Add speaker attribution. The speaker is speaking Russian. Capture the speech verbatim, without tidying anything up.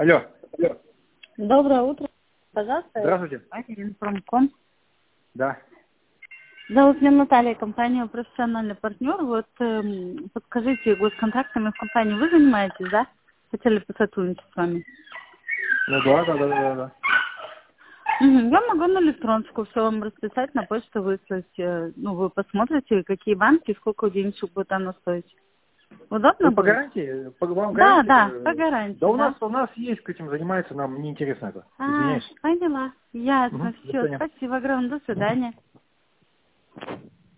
Speaker 1: Алло.
Speaker 2: Доброе утро. Пожалуйста,
Speaker 1: Здравствуйте.
Speaker 2: Информком.
Speaker 1: Да.
Speaker 2: Зовут меня Наталья, компания «Профессиональный партнер». Вот эм, подскажите, госконтрактами в компании вы занимаетесь, да? Хотели посотрудничать с вами.
Speaker 1: Ну да, да, да, да, да.
Speaker 2: Угу. Я могу на электронку все вам расписать, на почту выслать. э, Ну, вы посмотрите, какие банки, сколько денежек будет оно стоить. Удобно
Speaker 1: Вы по
Speaker 2: будет?
Speaker 1: гарантии? По, вам
Speaker 2: Да,
Speaker 1: гарантии?
Speaker 2: да,
Speaker 1: это-
Speaker 2: по гарантии,
Speaker 1: Да у
Speaker 2: да.
Speaker 1: нас, у нас есть, кто этим занимается, нам не интересно это.
Speaker 2: А,
Speaker 1: Извиняюсь.
Speaker 2: поняла. Ясно.
Speaker 1: Мгм. До
Speaker 2: Все,
Speaker 1: свидания.
Speaker 2: спасибо огромное. До свидания.